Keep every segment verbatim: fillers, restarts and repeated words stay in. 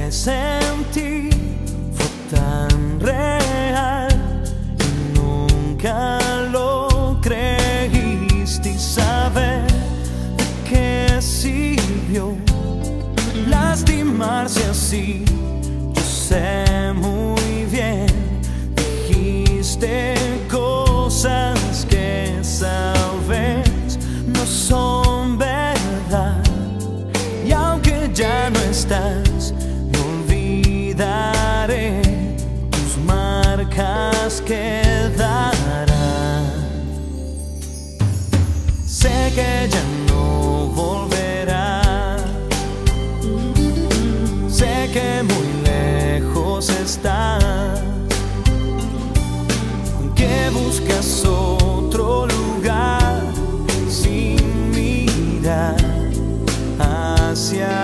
que sentí fue tan real y nunca lo creíste. Y saber de qué sirvió lastimarse así. Yo sé muy bien, dijiste cosas que sabes no son verdad. Y aunque ya no estás, no olvidaré, tus marcas quedarán. Sé que ya no volverás, sé que muy lejos estás, que buscas otro lugar sin mirar hacia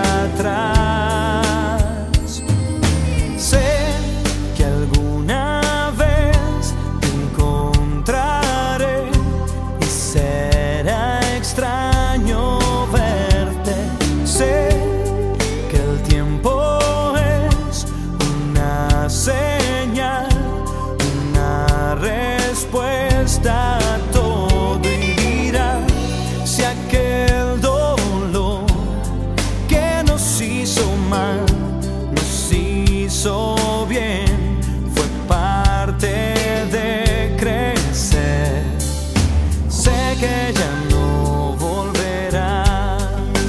atrás. Sé que alguna vez te encontraré y será extraño verte. Sé que el tiempo es una señal, una respuesta a todo, y dirá si aquel dolor que nos hizo mal, nos hizo bien, fue parte de crecer. Sé que ya no volverás,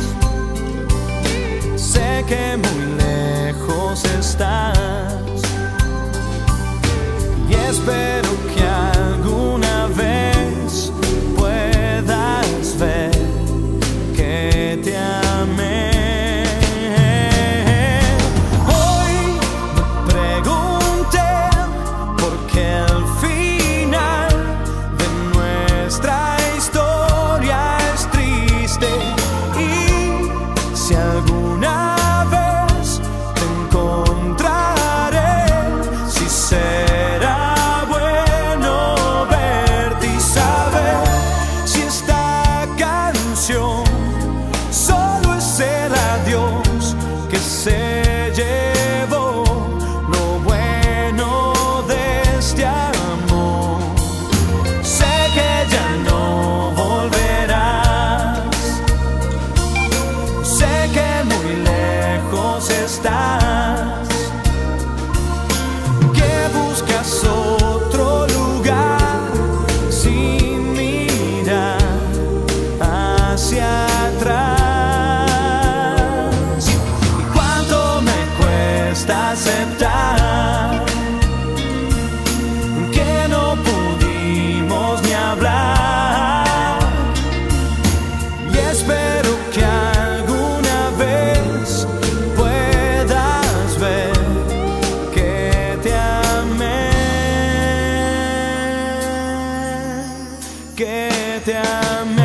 sé que muy lejos estás, y espero que alguna vez puedas ver que te amé. Hoy me pregunté por qué el final de nuestra historia es triste, y si alguna vez te encontraré, si será bueno verte y saber si esta canción solo es el adiós que se llevó lo bueno de este amor. Sé que ya no volverás, sé que muy lejos estás, que buscas otro lugar sin mirar hacia atrás. Y cuánto me cuesta aceptar que no pudimos ni hablar, y espero que alguna vez puedas ver que te amé, que te amé.